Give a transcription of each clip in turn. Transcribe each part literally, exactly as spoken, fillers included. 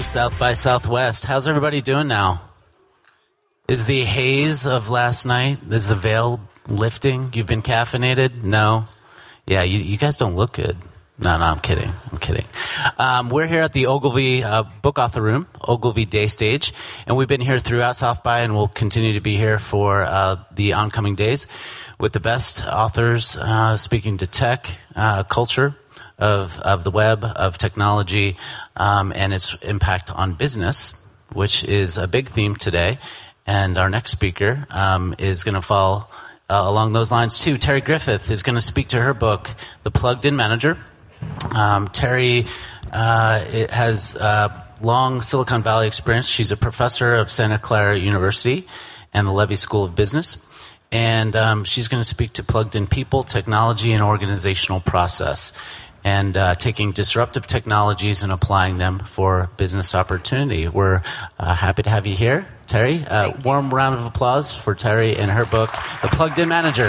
South by Southwest. How's everybody doing now? Is the haze of last night, is the veil lifting? You've been caffeinated? No? Yeah, you, you guys don't look good. No, no, I'm kidding. I'm kidding. Um, we're here at the Ogilvy uh, Book Author Room, Ogilvy Day Stage, and we've been here throughout South by, and we'll continue to be here for uh, the oncoming days with the best authors uh, speaking to tech, uh, culture, of of the web, of technology, um, and its impact on business, which is a big theme today. And our next speaker um, is going to fall uh, along those lines too. Terry Griffith is going to speak to her book, The Plugged In Manager. Um, Terry uh, it has uh, long Silicon Valley experience. She's a professor of Santa Clara University and the Levy School of Business. And um, she's going to speak to plugged in people, technology, and organizational process, and uh, taking disruptive technologies and applying them for business opportunity. We're uh, happy to have you here, Terry. Uh, warm round of applause for Terry and her book, The Plugged In Manager.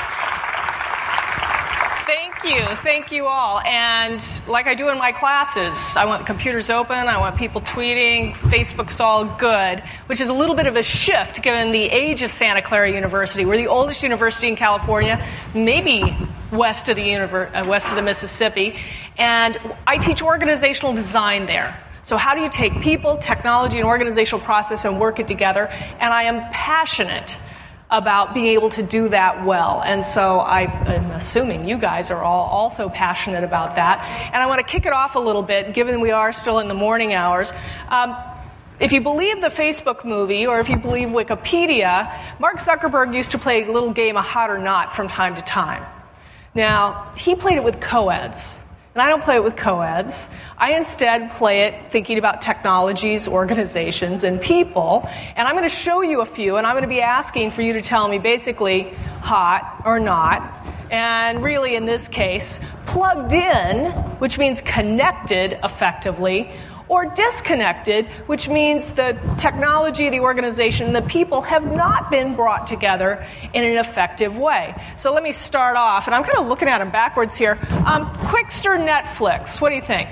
Thank you. Thank you all. And like I do in my classes, I want computers open, I want people tweeting, Facebook's all good, which is a little bit of a shift given the age of Santa Clara University. We're the oldest university in California, maybe west of the univer- uh, west of the Mississippi, and I teach organizational design there. So how do you take people, technology, and organizational process and work it together? And I am passionate about being able to do that well. And so I am assuming you guys are all also passionate about that. And I want to kick it off a little bit, given we are still in the morning hours. Um, If you believe the Facebook movie, or if you believe Wikipedia, Mark Zuckerberg used to play a little game of hot or not from time to time. Now, he played it with co-eds, and I don't play it with co-eds. I instead play it thinking about technologies, organizations, and people, and I'm going to show you a few, and I'm going to be asking for you to tell me basically hot or not, and really in this case, plugged in, which means connected effectively, or disconnected, which means the technology, the organization, and the people have not been brought together in an effective way. So let me start off, and I'm kind of looking at them backwards here. Um, Quickster Netflix, what do you think?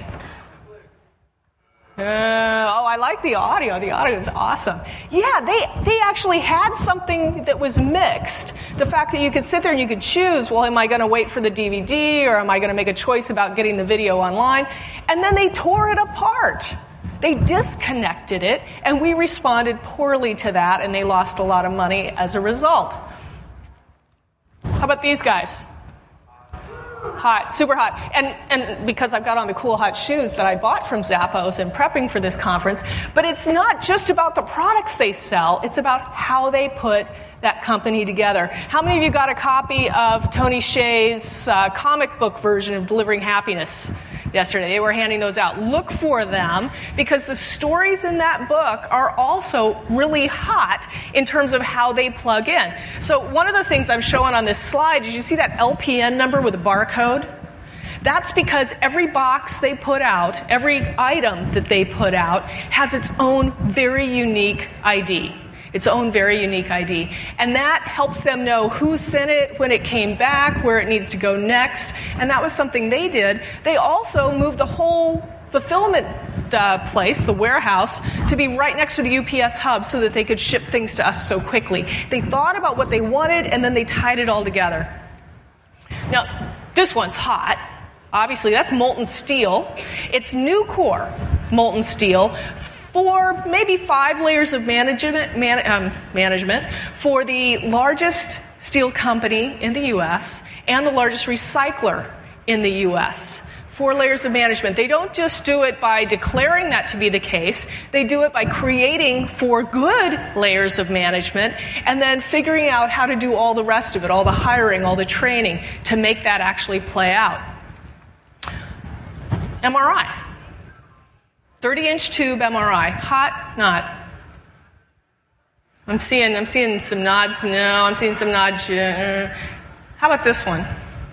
Uh, oh, I like the audio. The audio is awesome. Yeah, they, they actually had something that was mixed. The fact that you could sit there and you could choose, well, am I going to wait for the D V D, or am I going to make a choice about getting the video online? And then they tore it apart. They disconnected it, and we responded poorly to that, and they lost a lot of money as a result. How about these guys? Hot, super hot. And and because I've got on the cool hot shoes that I bought from Zappos in prepping for this conference, but it's not just about the products they sell, it's about how they put that company together. How many of you got a copy of Tony Hsieh's uh, comic book version of Delivering Happiness yesterday? They were handing those out. Look for them, because the stories in that book are also really hot in terms of how they plug in. So one of the things I'm showing on this slide, did you see that L P N number with a barcode? That's because every box they put out, every item that they put out, has its own very unique I D. Its own very unique I D. And that helps them know who sent it, when it came back, where it needs to go next. And that was something they did. They also moved the whole fulfillment uh, place, the warehouse, to be right next to the U P S hub so that they could ship things to us so quickly. They thought about what they wanted, and then they tied it all together. Now, this one's hot. Obviously, that's molten steel. It's Nucor molten steel, for maybe five layers of management, man, um, management for the largest steel company in the U S and the largest recycler in the U S Four layers of management. They don't just do it by declaring that to be the case. They do it by creating four good layers of management and then figuring out how to do all the rest of it, all the hiring, all the training, to make that actually play out. M R I. thirty-inch tube M R I. Hot? Not. I'm seeing I'm seeing some nods. No, I'm seeing some nods. Uh, how about this one?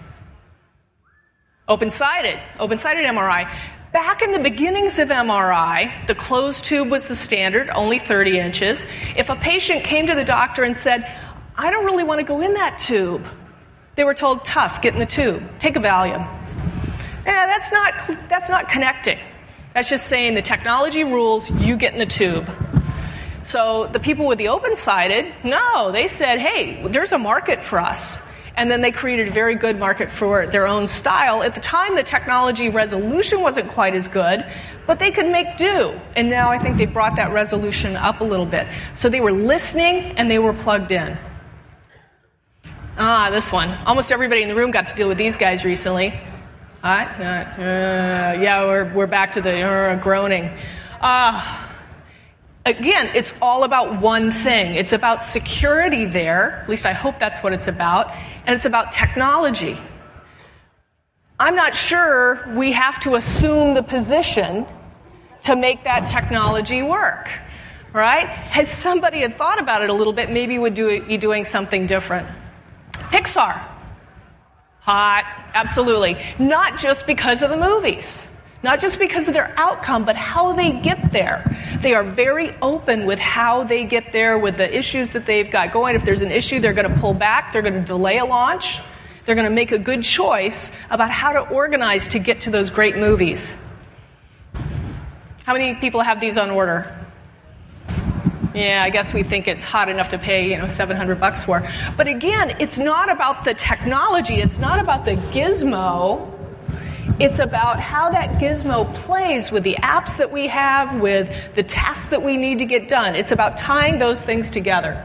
Open-sided. Open-sided M R I. Back in the beginnings of M R I, the closed tube was the standard, only thirty inches. If a patient came to the doctor and said, I don't really want to go in that tube, they were told, tough, get in the tube. Take a Valium. Yeah, that's not, that's not connecting. That's just saying the technology rules, you get in the tube. So the people with the open-sided, no, they said, hey, there's a market for us. And then they created a very good market for their own style. At the time, the technology resolution wasn't quite as good, but they could make do. And now I think they brought that resolution up a little bit. So they were listening and they were plugged in. Ah, this one. Almost everybody in the room got to deal with these guys recently. Uh, uh, uh, yeah, we're, we're back to the uh, groaning. Uh, Again, it's all about one thing. It's about security there, at least I hope that's what it's about, and it's about technology. I'm not sure we have to assume the position to make that technology work, right? If somebody had thought about it a little bit, maybe would do, be doing something different. Pixar. Hot, absolutely. Not just because of the movies. Not just because of their outcome, but how they get there. They are very open with how they get there, with the issues that they've got going. If there's an issue, they're going to pull back. They're going to delay a launch. They're going to make a good choice about how to organize to get to those great movies. How many people have these on order? Yeah, I guess we think it's hot enough to pay, you know, seven hundred bucks for. But again, it's not about the technology. It's not about the gizmo. It's about how that gizmo plays with the apps that we have, with the tasks that we need to get done. It's about tying those things together.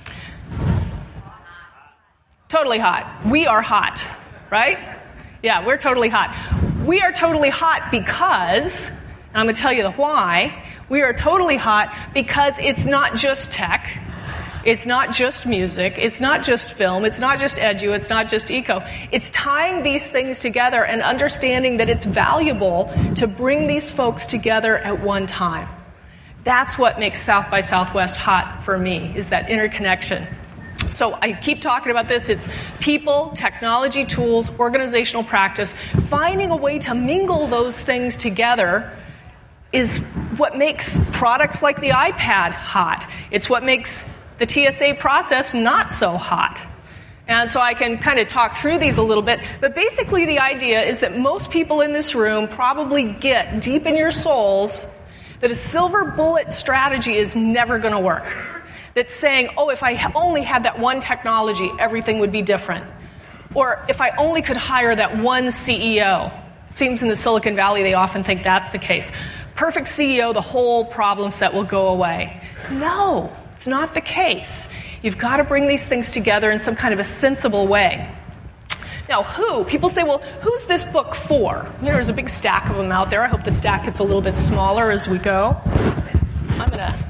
Totally hot. We are hot, right? Yeah, we're totally hot. We are totally hot because, and I'm going to tell you the why, we are totally hot because it's not just tech. It's not just music, it's not just film, it's not just edu, it's not just eco. It's tying these things together and understanding that it's valuable to bring these folks together at one time. That's what makes South by Southwest hot for me, is that interconnection. So I keep talking about this. It's people, technology, tools, organizational practice. Finding a way to mingle those things together is what makes products like the iPad hot. It's what makes the T S A process not so hot. And so I can kind of talk through these a little bit. But basically the idea is that most people in this room probably get deep in your souls that a silver bullet strategy is never going to work. That's saying, oh, if I only had that one technology, everything would be different. Or if I only could hire that one C E O. It seems in the Silicon Valley they often think that's the case. Perfect C E O, the whole problem set will go away. No. It's not the case. You've got to bring these things together in some kind of a sensible way. Now, who? People say, well, who's this book for? You know, there's a big stack of them out there. I hope the stack gets a little bit smaller as we go. I'm going to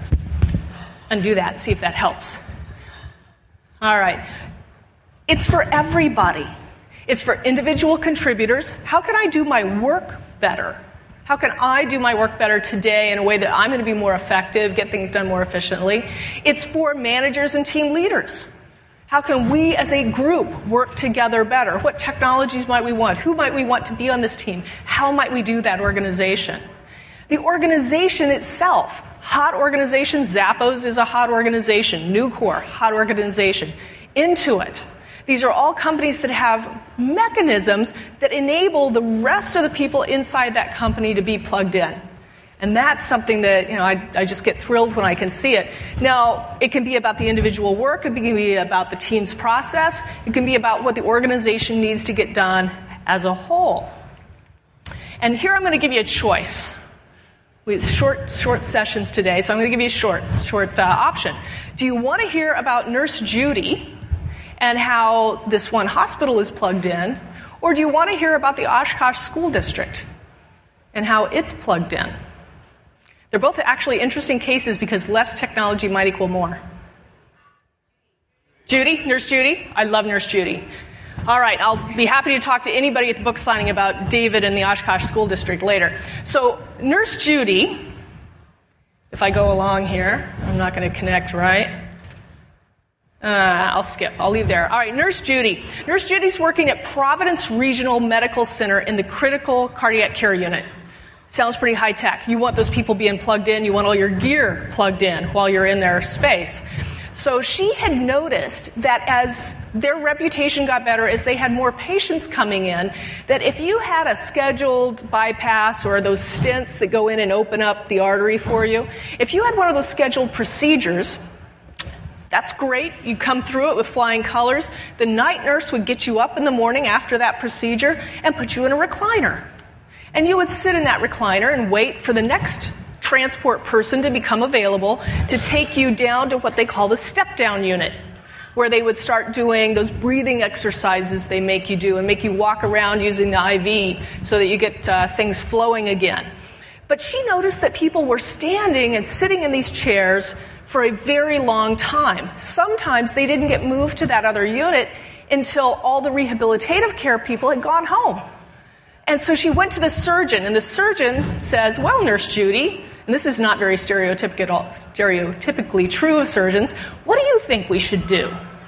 undo that, see if that helps. All right. It's for everybody. It's for individual contributors. How can I do my work better? How can I do my work better today in a way that I'm going to be more effective, get things done more efficiently? It's for managers and team leaders. How can we as a group work together better? What technologies might we want? Who might we want to be on this team? How might we do that organization? The organization itself, hot organization, Zappos is a hot organization, Nucor, hot organization, Intuit. These are all companies that have mechanisms that enable the rest of the people inside that company to be plugged in. And that's something that, you know, I, I just get thrilled when I can see it. Now, it can be about the individual work, it can be about the team's process, it can be about what the organization needs to get done as a whole. And here I'm going to give you a choice. We have short, short sessions today, so I'm going to give you a short, short uh, option. Do you want to hear about Nurse Judy and how this one hospital is plugged in, or do you want to hear about the Oshkosh School District and how it's plugged in? They're both actually interesting cases because less technology might equal more. Judy, Nurse Judy? I love Nurse Judy. All right, I'll be happy to talk to anybody at the book signing about David and the Oshkosh School District later. So, Nurse Judy, if I go along here, I'm not going to connect, right? Uh, I'll skip. I'll leave there. All right, Nurse Judy. Nurse Judy's working at Providence Regional Medical Center in the Critical Cardiac Care Unit. Sounds pretty high-tech. You want those people being plugged in. You want all your gear plugged in while you're in their space. So she had noticed that as their reputation got better, as they had more patients coming in, that if you had a scheduled bypass or those stents that go in and open up the artery for you, if you had one of those scheduled procedures, that's great. You come through it with flying colors. The night nurse would get you up in the morning after that procedure and put you in a recliner. And you would sit in that recliner and wait for the next transport person to become available to take you down to what they call the step-down unit, where they would start doing those breathing exercises they make you do and make you walk around using the I V so that you get uh, things flowing again. But she noticed that people were standing and sitting in these chairs for a very long time. Sometimes they didn't get moved to that other unit until all the rehabilitative care people had gone home. And so she went to the surgeon, and the surgeon says, well, Nurse Judy, and this is not very stereotypical, stereotypically true of surgeons, what do you think we should do?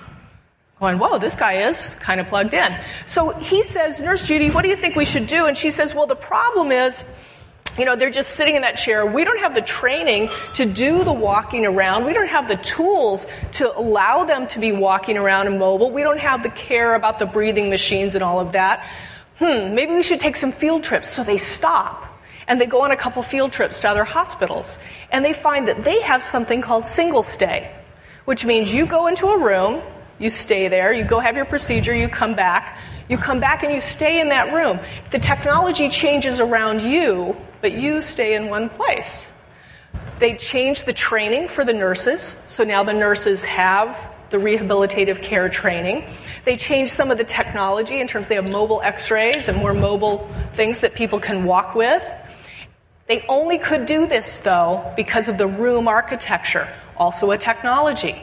Going, whoa, this guy is kind of plugged in. So he says, Nurse Judy, what do you think we should do? And she says, well, the problem is, you know, they're just sitting in that chair. We don't have the training to do the walking around. We don't have the tools to allow them to be walking around and mobile. We don't have the care about the breathing machines and all of that. Hmm, maybe we should take some field trips. So they stop. And they go on a couple field trips to other hospitals. And they find that they have something called single stay, which means you go into a room, you stay there, you go have your procedure, you come back. You come back and you stay in that room. The technology changes around you, but you stay in one place. They changed the training for the nurses, so now the nurses have the rehabilitative care training. They changed some of the technology in terms they have mobile x-rays and more mobile things that people can walk with. They only could do this, though, because of the room architecture, also a technology.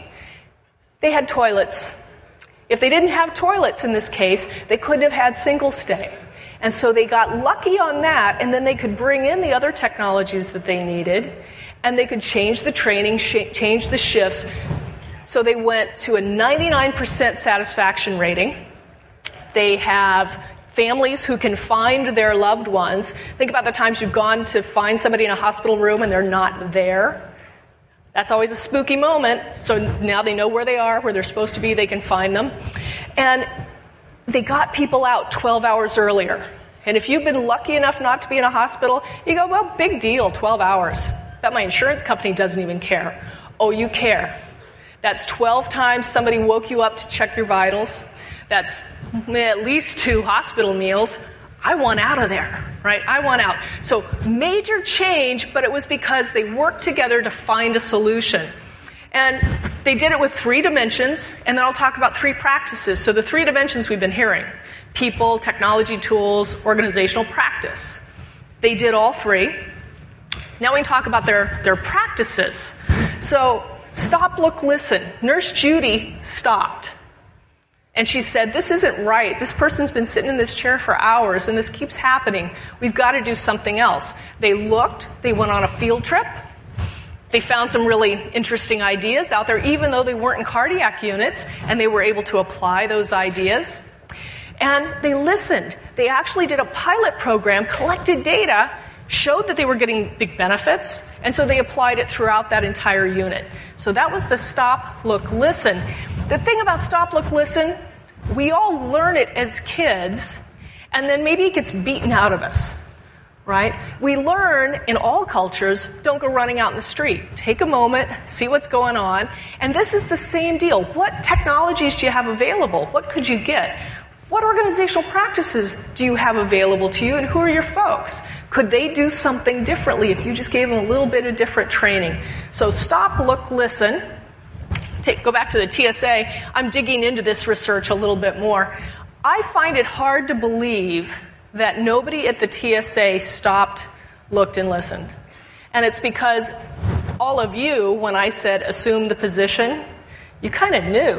They had toilets. If they didn't have toilets in this case, they couldn't have had single stay. And so they got lucky on that, and then they could bring in the other technologies that they needed, and they could change the training, sh- change the shifts. So they went to a ninety-nine percent satisfaction rating. They have families who can find their loved ones. Think about the times you've gone to find somebody in a hospital room and they're not there. That's always a spooky moment. So now they know where they are, where they're supposed to be, they can find them. And they got people out twelve hours earlier. And if you've been lucky enough not to be in a hospital, you go, well, big deal, twelve hours. Bet my insurance company doesn't even care. Oh, you care. That's twelve times somebody woke you up to check your vitals. That's at least two hospital meals. I want out of there, right? I want out. So major change, but it was because they worked together to find a solution. And they did it with three dimensions, and then I'll talk about three practices. So the three dimensions we've been hearing: people, technology tools, organizational practice. They did all three. Now we can talk about their, their practices. So stop, look, listen. Nurse Judy stopped. And she said, this isn't right. This person's been sitting in this chair for hours, and this keeps happening. We've got to do something else. They looked. They went on a field trip. They found some really interesting ideas out there, even though they weren't in cardiac units, and they were able to apply those ideas. And they listened. They actually did a pilot program, collected data, showed that they were getting big benefits, and so they applied it throughout that entire unit. So that was the stop, look, listen. The thing about stop, look, listen, we all learn it as kids, and then maybe it gets beaten out of us, right? We learn in all cultures, don't go running out in the street. Take a moment, see what's going on, and this is the same deal. What technologies do you have available? What could you get? What organizational practices do you have available to you, and who are your folks? Could they do something differently if you just gave them a little bit of different training? So stop, look, listen. Take, go back to the T S A. I'm digging into this research a little bit more. I find it hard to believe that nobody at the T S A stopped, looked, and listened. And it's because all of you, when I said assume the position, you kind of knew.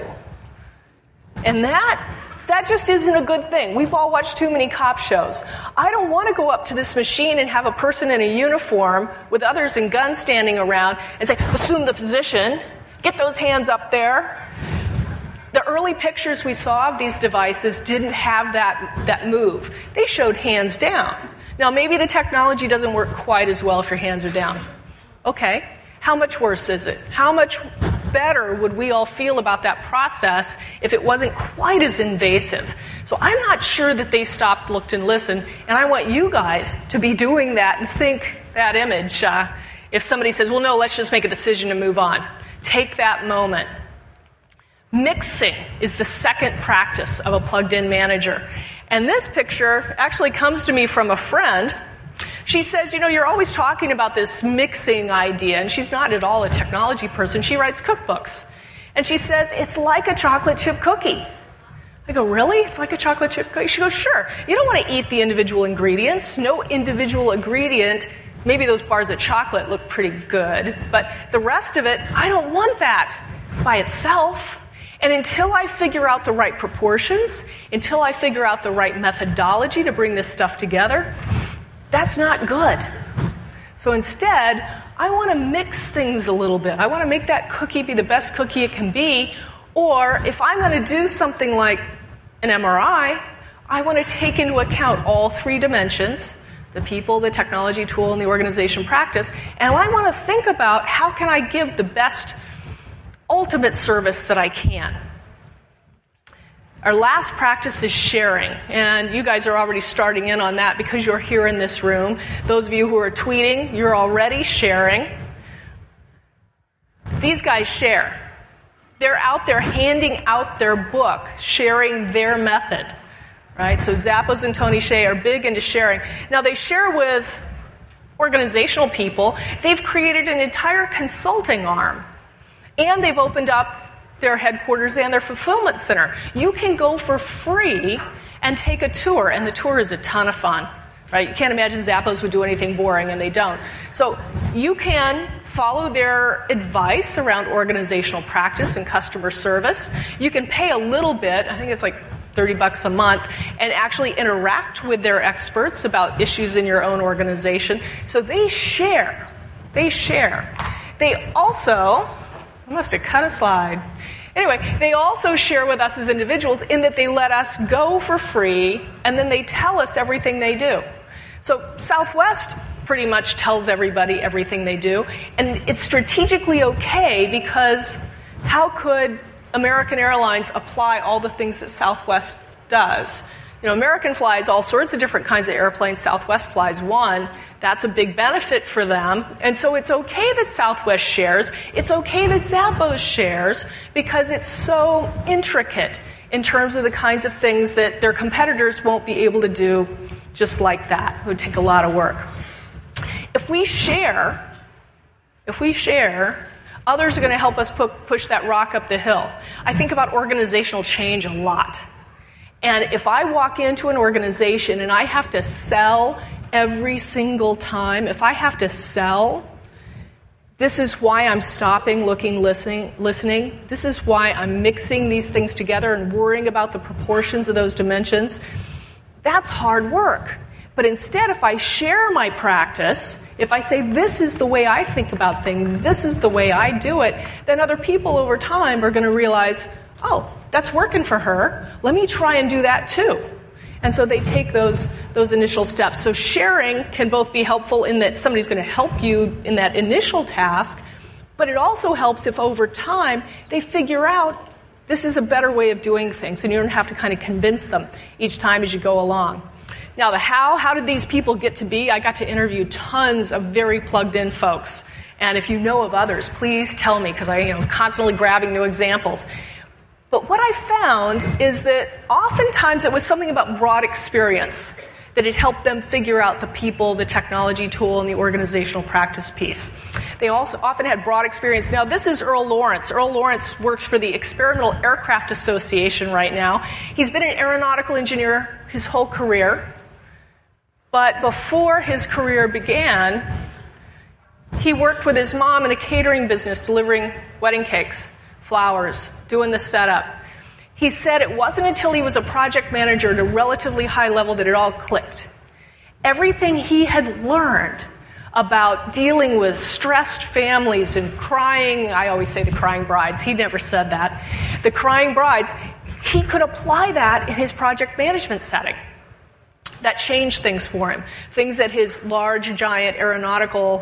And that... That just isn't a good thing. We've all watched too many cop shows. I don't want to go up to this machine and have a person in a uniform with others in guns standing around and say, assume the position, get those hands up there. The early pictures we saw of these devices didn't have that, that move. They showed hands down. Now, maybe the technology doesn't work quite as well if your hands are down. Okay, how much worse is it? How much better would we all feel about that process if it wasn't quite as invasive? So I'm not sure that they stopped, looked, and listened, and I want you guys to be doing that and think that image. Uh, if somebody says, well, no, let's just make a decision and move on. Take that moment. Mixing is the second practice of a plugged-in manager. And this picture actually comes to me from a friend. She says, you know, you're always talking about this mixing idea, and she's not at all a technology person. She writes cookbooks. And she says, it's like a chocolate chip cookie. I go, really? It's like a chocolate chip cookie? She goes, sure. You don't want to eat the individual ingredients. No individual ingredient. Maybe those bars of chocolate look pretty good, but the rest of it, I don't want that by itself. And until I figure out the right proportions, until I figure out the right methodology to bring this stuff together, that's not good. So instead, I want to mix things a little bit. I want to make that cookie be the best cookie it can be. Or if I'm going to do something like an M R I, I want to take into account all three dimensions, the people, the technology tool, and the organization practice, and I want to think about how can I give the best ultimate service that I can. Our last practice is sharing, and you guys are already starting in on that because you're here in this room. Those of you who are tweeting, you're already sharing. These guys share. They're out there handing out their book, sharing their method. Right? So Zappos and Tony Hsieh are big into sharing. Now they share with organizational people. They've created an entire consulting arm. And they've opened up their headquarters and their fulfillment center. You can go for free and take a tour, and the tour is a ton of fun. Right? You can't imagine Zappos would do anything boring, and they don't. So you can follow their advice around organizational practice and customer service. You can pay a little bit, I think it's like thirty bucks a month, and actually interact with their experts about issues in your own organization. So they share. They share. They also, I must have cut a slide. Anyway, they also share with us as individuals in that they let us go for free, and then they tell us everything they do. So Southwest pretty much tells everybody everything they do, and it's strategically okay because how could American Airlines apply all the things that Southwest does? You know, American flies all sorts of different kinds of airplanes. Southwest flies one. That's a big benefit for them. And so it's okay that Southwest shares. It's okay that Zappos shares because it's so intricate in terms of the kinds of things that their competitors won't be able to do just like that. It would take a lot of work. If we share, if we share, others are going to help us pu- push that rock up the hill. I think about organizational change a lot. And if I walk into an organization and I have to sell every single time, if I have to sell, this is why I'm stopping, looking, listening, listening. This is why I'm mixing these things together and worrying about the proportions of those dimensions. That's hard work. But instead, if I share my practice, if I say this is the way I think about things, this is the way I do it, then other people over time are going to realize, oh, that's working for her. Let me try and do that too. And so they take those, those initial steps. So sharing can both be helpful in that somebody's going to help you in that initial task, but it also helps if over time they figure out this is a better way of doing things, and you don't have to kind of convince them each time as you go along. Now, the how, how did these people get to be? I got to interview tons of very plugged-in folks. And if you know of others, please tell me, because I'm you know, constantly grabbing new examples. But what I found is that oftentimes it was something about broad experience that had helped them figure out the people, the technology tool, and the organizational practice piece. They also often had broad experience. Now, this is Earl Lawrence. Earl Lawrence works for the Experimental Aircraft Association right now. He's been an aeronautical engineer his whole career. But before his career began, he worked with his mom in a catering business, delivering wedding cakes, flowers, doing the setup. He said it wasn't until he was a project manager at a relatively high level that it all clicked. Everything he had learned about dealing with stressed families and crying, I always say the crying brides, he never said that, the crying brides, he could apply that in his project management setting. That changed things for him. Things that his large, giant aeronautical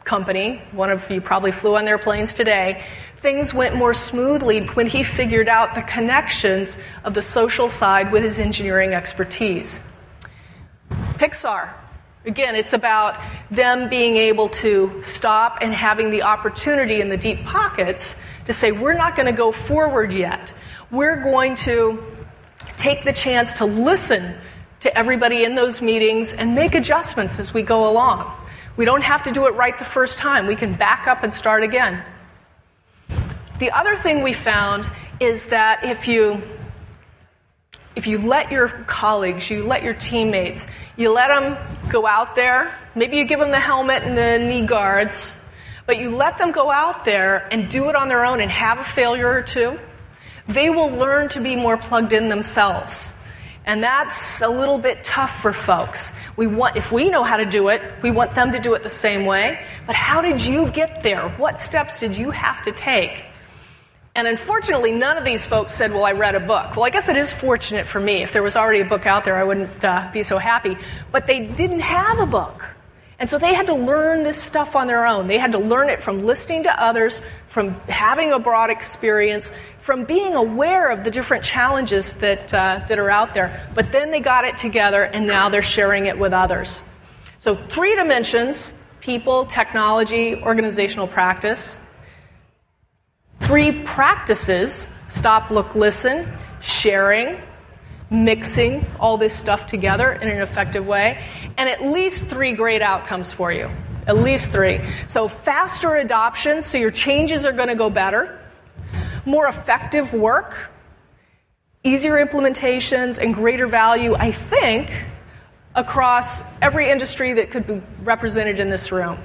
company, one of you probably flew on their planes today, things went more smoothly when he figured out the connections of the social side with his engineering expertise. Pixar. Again, it's about them being able to stop and having the opportunity in the deep pockets to say, we're not going to go forward yet. We're going to take the chance to listen to everybody in those meetings and make adjustments as we go along. We don't have to do it right the first time. We can back up and start again. The other thing we found is that if you If you let your colleagues, you let your teammates, you let them go out there, maybe you give them the helmet and the knee guards, but you let them go out there and do it on their own and have a failure or two, they will learn to be more plugged in themselves. And that's a little bit tough for folks. We want, if we know how to do it, we want them to do it the same way. But how did you get there? What steps did you have to take? And unfortunately, none of these folks said, well, I read a book. Well, I guess it is fortunate for me. If there was already a book out there, I wouldn't uh, be so happy. But they didn't have a book. And so they had to learn this stuff on their own. They had to learn it from listening to others, from having a broad experience, from being aware of the different challenges that, uh, that are out there. But then they got it together, and now they're sharing it with others. So three dimensions: people, technology, organizational practice. Three practices: stop, look, listen, sharing, mixing all this stuff together in an effective way, and at least three great outcomes for you. At least three. So faster adoption, so your changes are going to go better. More effective work, easier implementations, and greater value, I think, across every industry that could be represented in this room.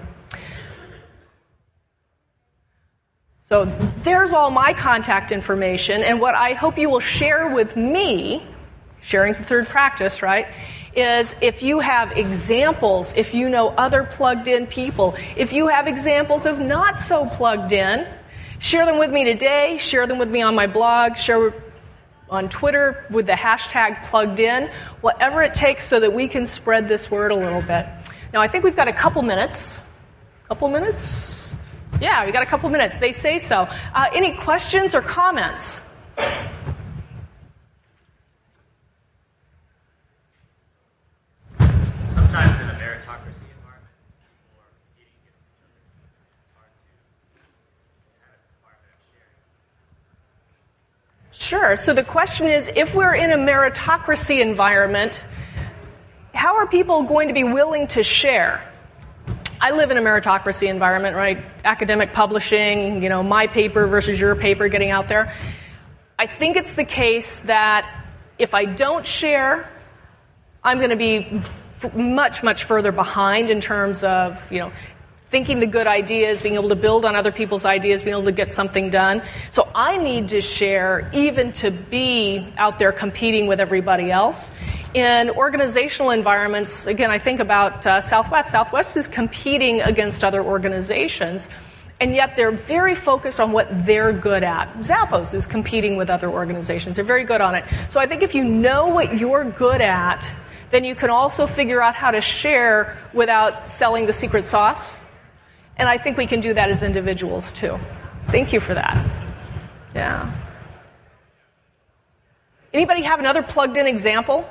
So there's all my contact information, and what I hope you will share with me, sharing's the third practice, right, is if you have examples, if you know other plugged-in people, if you have examples of not so plugged in, share them with me today, share them with me on my blog, share on Twitter with the hashtag plugged-in, whatever it takes so that we can spread this word a little bit. Now, I think we've got a couple minutes. Couple minutes? Yeah, we got a couple minutes. They say so. Uh, any questions or comments? Sometimes in a meritocracy environment, people are competing against each other. It's hard to have a environment of sharing. Sure. So the question is, if we're in a meritocracy environment, how are people going to be willing to share? I live in a meritocracy environment, right? Academic publishing, you know, my paper versus your paper getting out there. I think it's the case that if I don't share, I'm going to be f- much, much further behind in terms of, you know, thinking the good ideas, being able to build on other people's ideas, being able to get something done. So I need to share even to be out there competing with everybody else. In organizational environments, again, I think about uh, Southwest. Southwest is competing against other organizations, and yet they're very focused on what they're good at. Zappos is competing with other organizations. They're very good on it. So I think if you know what you're good at, then you can also figure out how to share without selling the secret sauce. And I think we can do that as individuals, too. Thank you for that. Yeah. Anybody have another plugged-in example?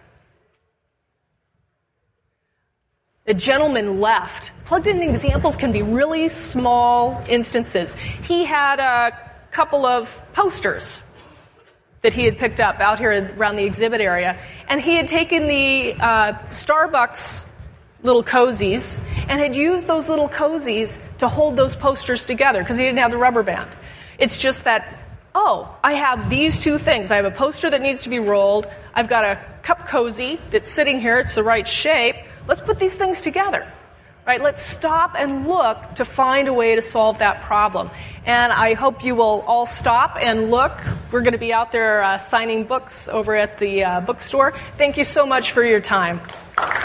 The gentleman left. Plugged-in examples can be really small instances. He had a couple of posters that he had picked up out here around the exhibit area, and he had taken the uh, Starbucks little cozies and had used those little cozies to hold those posters together because he didn't have the rubber band. It's just that, oh, I have these two things. I have a poster that needs to be rolled. I've got a cup cozy that's sitting here. It's the right shape. Let's put these things together, right? Let's stop and look to find a way to solve that problem. And I hope you will all stop and look. We're going to be out there uh, signing books over at the uh, bookstore. Thank you so much for your time.